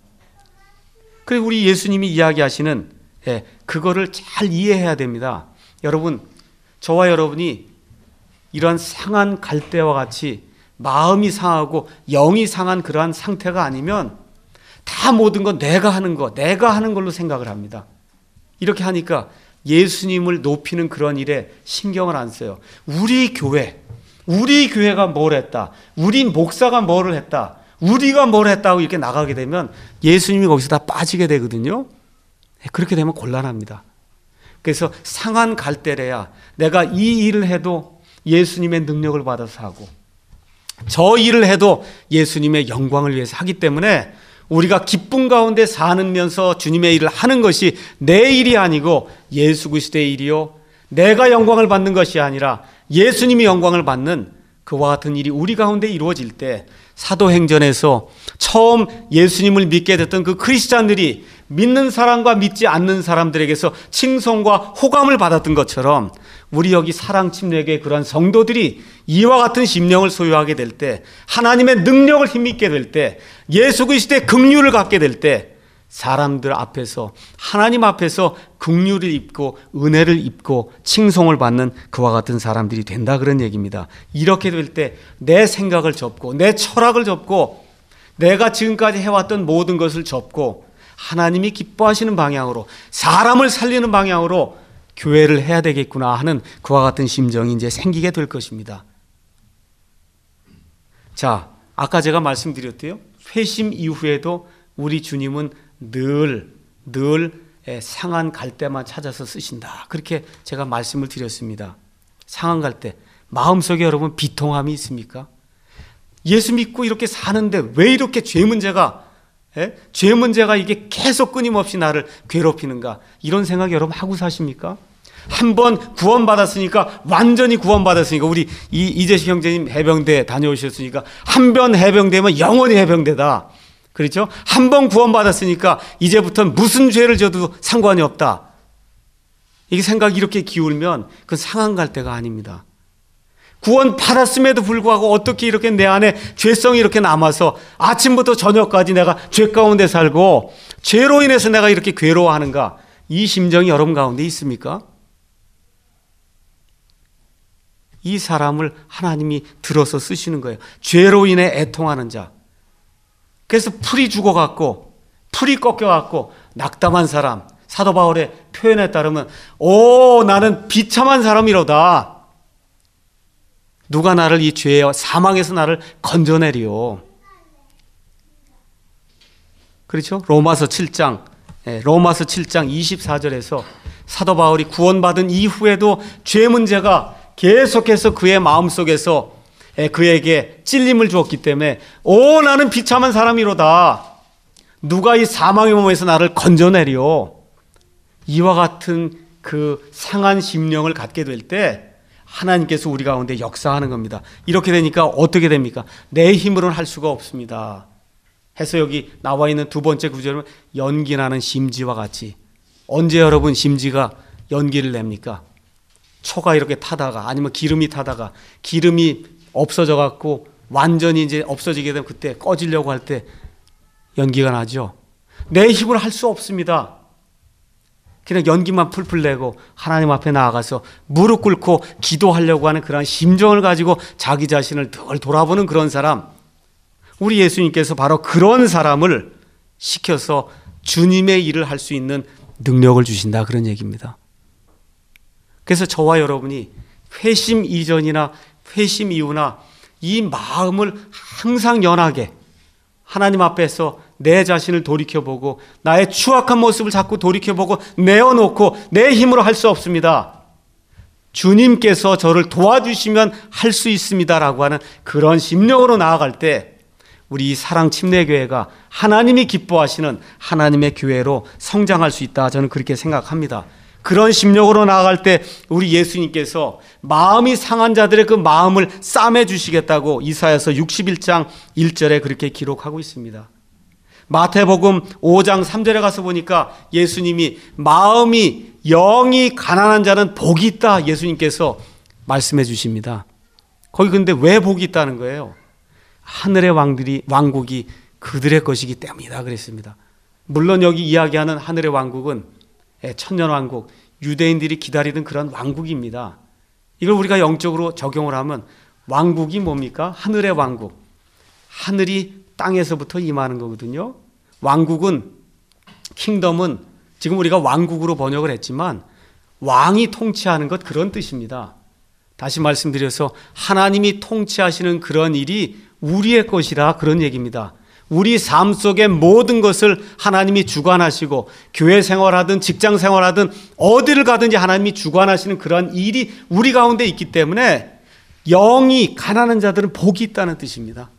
S1: 그리고 우리 예수님이 이야기하시는 예, 그거를 잘 이해해야 됩니다. 여러분, 저와 여러분이 이러한 상한 갈대와 같이 마음이 상하고 영이 상한 그러한 상태가 아니면 다 모든 건 내가 하는 거, 내가 하는 걸로 생각을 합니다. 이렇게 하니까 예수님을 높이는 그런 일에 신경을 안 써요. 우리 교회, 우리 교회가 뭘 했다, 우리 목사가 뭘 했다, 우리가 뭘 했다고 이렇게 나가게 되면 예수님이 거기서 다 빠지게 되거든요. 그렇게 되면 곤란합니다. 그래서 상한 갈대래야 내가 이 일을 해도 예수님의 능력을 받아서 하고 저 일을 해도 예수님의 영광을 위해서 하기 때문에 우리가 기쁨 가운데 사는면서 주님의 일을 하는 것이 내 일이 아니고 예수 그리스도의 일이요, 내가 영광을 받는 것이 아니라 예수님이 영광을 받는 그와 같은 일이 우리 가운데 이루어질 때 사도행전에서 처음 예수님을 믿게 됐던 그 크리스찬들이 믿는 사람과 믿지 않는 사람들에게서 칭송과 호감을 받았던 것처럼 우리 여기 사랑침례교회 그러한 성도들이 이와 같은 심령을 소유하게 될 때, 하나님의 능력을 힘입게 될 때, 예수 그리스도의 긍휼을 갖게 될 때 사람들 앞에서, 하나님 앞에서 긍휼을 입고 은혜를 입고 칭송을 받는 그와 같은 사람들이 된다 그런 얘기입니다. 이렇게 될 때 내 생각을 접고 내 철학을 접고 내가 지금까지 해왔던 모든 것을 접고 하나님이 기뻐하시는 방향으로, 사람을 살리는 방향으로 교회를 해야 되겠구나 하는 그와 같은 심정이 이제 생기게 될 것입니다. 자, 아까 제가 말씀드렸대요. 회심 이후에도 우리 주님은 늘, 늘 상한 갈대만 찾아서 쓰신다. 그렇게 제가 말씀을 드렸습니다. 상한 갈대. 마음속에 여러분 비통함이 있습니까? 예수 믿고 이렇게 사는데 왜 이렇게 죄 문제가, 예? 죄 문제가 이게 계속 끊임없이 나를 괴롭히는가? 이런 생각 여러분 하고 사십니까? 한 번 구원받았으니까, 완전히 구원받았으니까, 우리 이, 이재식 형제님 해병대 다녀오셨으니까 한 번 해병대면 영원히 해병대다. 그렇죠? 한 번 구원받았으니까 이제부터는 무슨 죄를 져도 상관이 없다. 이게 생각이 이렇게 기울면 그건 상한 갈대가 아닙니다. 구원 받았음에도 불구하고 어떻게 이렇게 내 안에 죄성이 이렇게 남아서 아침부터 저녁까지 내가 죄 가운데 살고 죄로 인해서 내가 이렇게 괴로워하는가? 이 심정이 여러분 가운데 있습니까? 이 사람을 하나님이 들어서 쓰시는 거예요. 죄로 인해 애통하는 자. 그래서 풀이 죽어갖고 풀이 꺾여갖고 낙담한 사람, 사도 바울의 표현에 따르면 오 나는 비참한 사람이로다. 누가 나를 이 죄와 사망에서 나를 건져내리요. 그렇죠? 로마서 칠 장 로마서 칠 장 이십사 절에서 사도 바울이 구원받은 이후에도 죄 문제가 계속해서 그의 마음속에서 그에게 찔림을 주었기 때문에 오 나는 비참한 사람이로다. 누가 이 사망의 몸에서 나를 건져내리요. 이와 같은 그 상한 심령을 갖게 될 때 하나님께서 우리 가운데 역사하는 겁니다. 이렇게 되니까 어떻게 됩니까? 내 힘으로는 할 수가 없습니다. 해서 여기 나와 있는 두 번째 구절은 연기나는 심지와 같이. 언제 여러분 심지가 연기를 냅니까? 초가 이렇게 타다가 아니면 기름이 타다가 기름이 없어져 갖고 완전히 이제 없어지게 되면 그때 꺼지려고 할 때 연기가 나죠. 내 힘으로 할 수 없습니다. 그냥 연기만 풀풀 내고 하나님 앞에 나아가서 무릎 꿇고 기도하려고 하는 그런 심정을 가지고 자기 자신을 덜 돌아보는 그런 사람, 우리 예수님께서 바로 그런 사람을 시켜서 주님의 일을 할 수 있는 능력을 주신다, 그런 얘기입니다. 그래서 저와 여러분이 회심 이전이나 회심 이후나 이 마음을 항상 연하게 하나님 앞에서 내 자신을 돌이켜보고 나의 추악한 모습을 자꾸 돌이켜보고 내어놓고 내 힘으로 할 수 없습니다. 주님께서 저를 도와주시면 할 수 있습니다라고 하는 그런 심령으로 나아갈 때 우리 사랑 침례교회가 하나님이 기뻐하시는 하나님의 교회로 성장할 수 있다, 저는 그렇게 생각합니다. 그런 심령으로 나아갈 때 우리 예수님께서 마음이 상한 자들의 그 마음을 싸매 주시겠다고 이사야서 육십일 장 일 절에 그렇게 기록하고 있습니다. 마태복음 오 장 삼 절에 가서 보니까 예수님이 마음이 영이 가난한 자는 복이 있다, 예수님께서 말씀해 주십니다. 거기 근데 왜 복이 있다는 거예요? 하늘의 왕들이 왕국이 그들의 것이기 때문이다 그랬습니다. 물론 여기 이야기하는 하늘의 왕국은 천년왕국, 유대인들이 기다리던 그런 왕국입니다. 이걸 우리가 영적으로 적용을 하면 왕국이 뭡니까? 하늘의 왕국. 하늘이 땅에서부터 임하는 거거든요. 왕국은, 킹덤은 지금 우리가 왕국으로 번역을 했지만 왕이 통치하는 것, 그런 뜻입니다. 다시 말씀드려서 하나님이 통치하시는 그런 일이 우리의 것이라, 그런 얘기입니다. 우리 삶 속의 모든 것을 하나님이 주관하시고 교회 생활하든 직장 생활하든 어디를 가든지 하나님이 주관하시는 그런 일이 우리 가운데 있기 때문에 영이 가난한 자들은 복이 있다는 뜻입니다.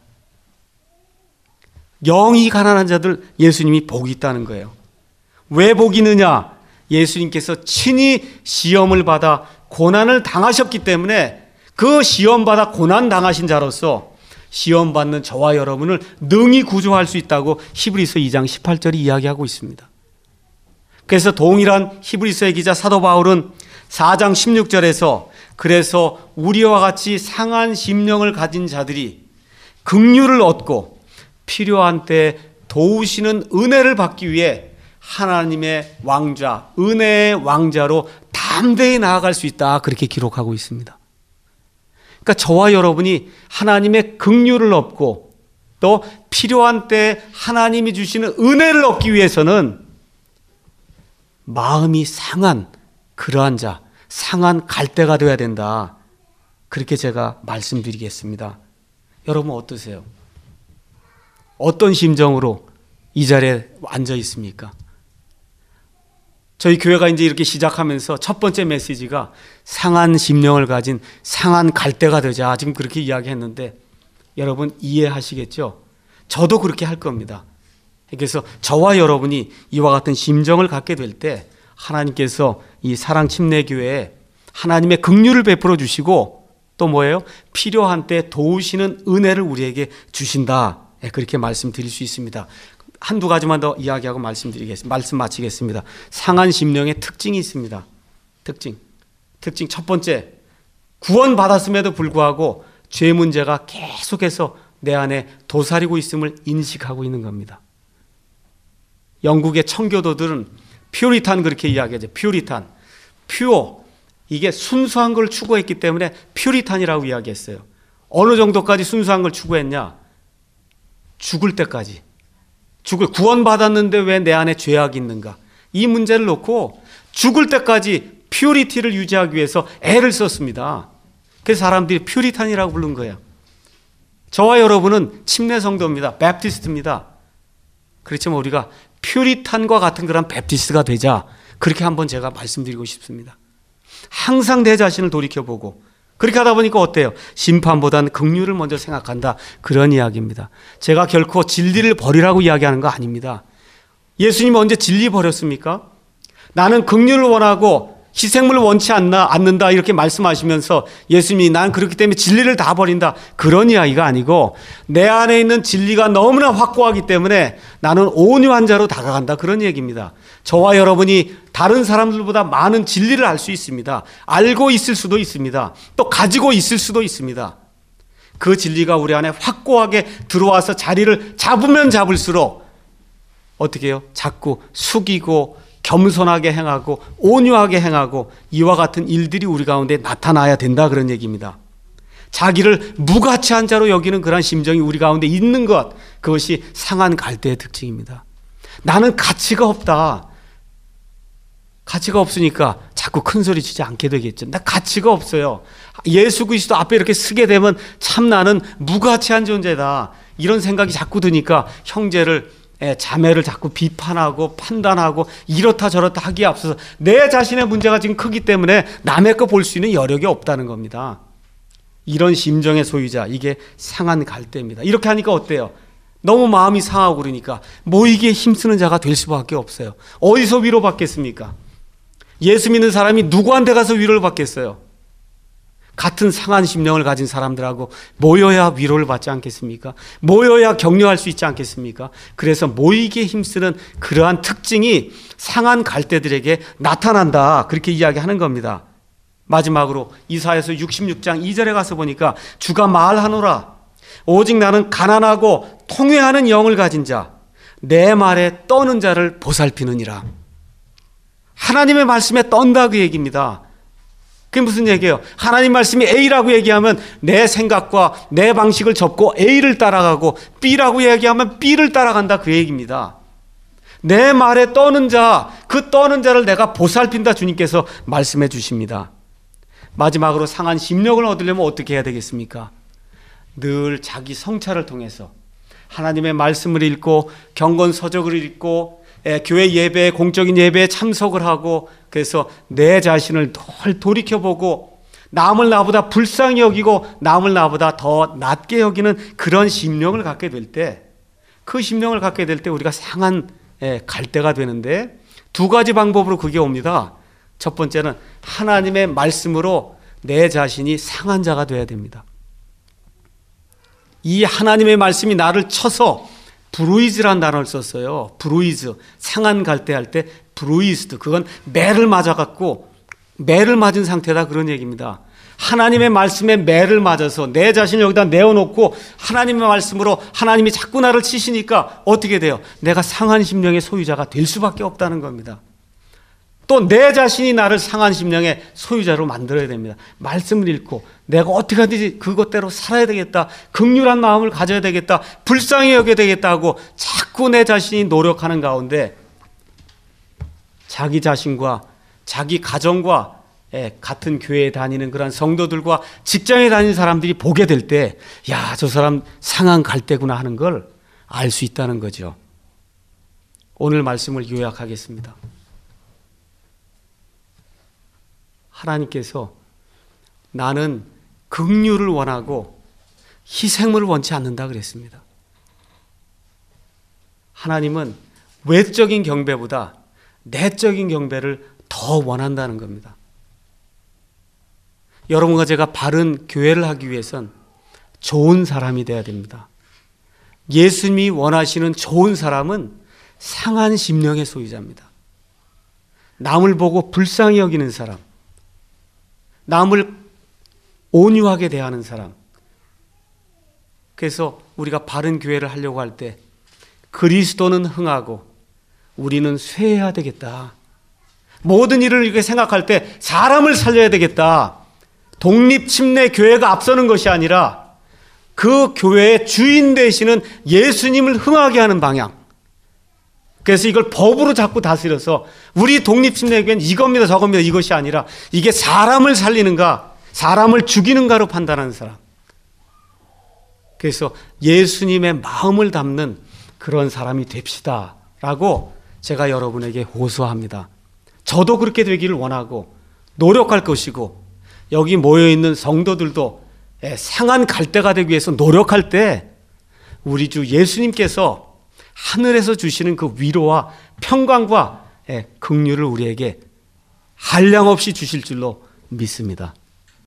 S1: 영이 가난한 자들, 예수님이 복이 있다는 거예요. 왜 복이 있느냐? 예수님께서 친히 시험을 받아 고난을 당하셨기 때문에 그 시험받아 고난 당하신 자로서 시험받는 저와 여러분을 능히 구조할 수 있다고 히브리서 이 장 십팔 절이 이야기하고 있습니다. 그래서 동일한 히브리서의 기자 사도 바울은 사 장 십육 절에서 그래서 우리와 같이 상한 심령을 가진 자들이 긍휼을 얻고 필요한 때 도우시는 은혜를 받기 위해 하나님의 왕좌, 은혜의 왕자로 담대히 나아갈 수 있다, 그렇게 기록하고 있습니다. 그러니까 저와 여러분이 하나님의 긍휼을 얻고 또 필요한 때 하나님이 주시는 은혜를 얻기 위해서는 마음이 상한 그러한 자, 상한 갈대가 되어야 된다, 그렇게 제가 말씀드리겠습니다. 여러분 어떠세요? 어떤 심정으로 이 자리에 앉아 있습니까? 저희 교회가 이제 이렇게 시작하면서 첫 번째 메시지가 상한 심령을 가진 상한 갈대가 되자, 지금 그렇게 이야기했는데 여러분 이해하시겠죠? 저도 그렇게 할 겁니다. 그래서 저와 여러분이 이와 같은 심정을 갖게 될 때 하나님께서 이 사랑침례교회에 하나님의 긍휼을 베풀어 주시고 또 뭐예요? 필요한 때 도우시는 은혜를 우리에게 주신다. 그렇게 말씀드릴 수 있습니다. 한두 가지만 더 이야기하고 말씀드리겠습니다. 말씀 마치겠습니다. 상한 심령의 특징이 있습니다. 특징. 특징 첫 번째, 구원받았음에도 불구하고 죄 문제가 계속해서 내 안에 도사리고 있음을 인식하고 있는 겁니다. 영국의 청교도들은 퓨리탄 그렇게 이야기하죠. 퓨리탄. 퓨어. 이게 순수한 걸 추구했기 때문에 퓨리탄이라고 이야기했어요. 어느 정도까지 순수한 걸 추구했냐? 죽을 때까지. 죽을 구원받았는데 왜 내 안에 죄악이 있는가? 이 문제를 놓고 죽을 때까지 퓨리티를 유지하기 위해서 애를 썼습니다. 그래서 사람들이 퓨리탄이라고 부른 거예요. 저와 여러분은 침례 성도입니다. 베프티스트입니다. 그렇지만 우리가 퓨리탄과 같은 그런 베프티스트가 되자, 그렇게 한번 제가 말씀드리고 싶습니다. 항상 내 자신을 돌이켜보고, 그렇게 하다 보니까 어때요? 심판보다는 긍휼을 먼저 생각한다. 그런 이야기입니다. 제가 결코 진리를 버리라고 이야기하는 거 아닙니다. 예수님이 언제 진리 버렸습니까? 나는 긍휼을 원하고 희생물을 원치 않나, 않는다 이렇게 말씀하시면서 예수님이 난 그렇기 때문에 진리를 다 버린다, 그런 이야기가 아니고 내 안에 있는 진리가 너무나 확고하기 때문에 나는 온유한 자로 다가간다, 그런 얘기입니다. 저와 여러분이 다른 사람들보다 많은 진리를 알 수 있습니다. 알고 있을 수도 있습니다. 또 가지고 있을 수도 있습니다. 그 진리가 우리 안에 확고하게 들어와서 자리를 잡으면 잡을수록 어떻게 해요? 자꾸 숙이고 겸손하게 행하고 온유하게 행하고 이와 같은 일들이 우리 가운데 나타나야 된다, 그런 얘기입니다. 자기를 무가치한 자로 여기는 그런 심정이 우리 가운데 있는 것, 그것이 상한 갈대의 특징입니다. 나는 가치가 없다. 가치가 없으니까 자꾸 큰 소리 치지 않게 되겠죠. 나 가치가 없어요. 예수 그리스도 앞에 이렇게 서게 되면 참 나는 무가치한 존재다, 이런 생각이 자꾸 드니까 형제를, 자매를 자꾸 비판하고 판단하고 이렇다 저렇다 하기에 앞서서 내 자신의 문제가 지금 크기 때문에 남의 거 볼 수 있는 여력이 없다는 겁니다. 이런 심정의 소유자, 이게 상한 갈대입니다. 이렇게 하니까 어때요? 너무 마음이 상하고 그러니까 모이기에 힘쓰는 자가 될 수밖에 없어요. 어디서 위로받겠습니까? 예수 믿는 사람이 누구한테 가서 위로를 받겠어요? 같은 상한 심령을 가진 사람들하고 모여야 위로를 받지 않겠습니까? 모여야 격려할 수 있지 않겠습니까? 그래서 모이기에 힘쓰는 그러한 특징이 상한 갈대들에게 나타난다, 그렇게 이야기하는 겁니다. 마지막으로 이사야서 육십육 장 이 절에 가서 보니까 주가 말하노라, 오직 나는 가난하고 통회하는 영을 가진 자, 내 말에 떠는 자를 보살피느니라. 하나님의 말씀에 떤다, 그 얘기입니다. 그게 무슨 얘기예요? 하나님 말씀이 A라고 얘기하면 내 생각과 내 방식을 접고 A를 따라가고, B라고 얘기하면 B를 따라간다, 그 얘기입니다. 내 말에 떠는 자, 그 떠는 자를 내가 보살핀다, 주님께서 말씀해 주십니다. 마지막으로 상한 심령을 얻으려면 어떻게 해야 되겠습니까? 늘 자기 성찰을 통해서 하나님의 말씀을 읽고 경건서적을 읽고 교회 예배에, 공적인 예배에 참석을 하고, 그래서 내 자신을 늘 돌이켜보고 남을 나보다 불쌍히 여기고 남을 나보다 더 낮게 여기는 그런 심령을 갖게 될 때, 그 심령을 갖게 될 때 우리가 상한 갈대가 되는데, 두 가지 방법으로 그게 옵니다. 첫 번째는 하나님의 말씀으로 내 자신이 상한 자가 되어야 됩니다. 이 하나님의 말씀이 나를 쳐서, 브루이즈라는 단어를 썼어요. 브루이즈, 상한 갈대 할 때 브루이즈드, 그건 매를 맞아갖고 매를 맞은 상태다, 그런 얘기입니다. 하나님의 말씀에 매를 맞아서 내 자신을 여기다 내어놓고 하나님의 말씀으로 하나님이 자꾸 나를 치시니까 어떻게 돼요? 내가 상한 심령의 소유자가 될 수밖에 없다는 겁니다. 또 내 자신이 나를 상한 심령의 소유자로 만들어야 됩니다. 말씀을 읽고 내가 어떻게 하든지 그것대로 살아야 되겠다, 긍휼한 마음을 가져야 되겠다, 불쌍히 여겨야 되겠다 하고 자꾸 내 자신이 노력하는 가운데 자기 자신과 자기 가정과 같은 교회에 다니는 그런 성도들과 직장에 다니는 사람들이 보게 될 때, 야, 저 사람 상한 갈대구나 하는 걸 알 수 있다는 거죠. 오늘 말씀을 요약하겠습니다. 하나님께서 나는 긍휼을 원하고 희생물을 원치 않는다 그랬습니다. 하나님은 외적인 경배보다 내적인 경배를 더 원한다는 겁니다. 여러분과 제가 바른 교회를 하기 위해선 좋은 사람이 되어야 됩니다. 예수님이 원하시는 좋은 사람은 상한 심령의 소유자입니다. 남을 보고 불쌍히 여기는 사람, 남을 온유하게 대하는 사람. 그래서 우리가 바른 교회를 하려고 할 때 그리스도는 흥하고 우리는 쇠해야 되겠다. 모든 일을 이렇게 생각할 때 사람을 살려야 되겠다. 독립 침례 교회가 앞서는 것이 아니라 그 교회의 주인 되시는 예수님을 흥하게 하는 방향. 그래서 이걸 법으로 자꾸 다스려서 우리 독립 침례 교회는 이겁니다 저겁니다 이것이 아니라 이게 사람을 살리는가 사람을 죽이는가로 판단하는 사람. 그래서 예수님의 마음을 담는 그런 사람이 됩시다 라고 제가 여러분에게 호소합니다. 저도 그렇게 되기를 원하고 노력할 것이고 여기 모여있는 성도들도 상한 갈대가 되기 위해서 노력할 때 우리 주 예수님께서 하늘에서 주시는 그 위로와 평강과 긍휼을 우리에게 한량없이 주실 줄로 믿습니다.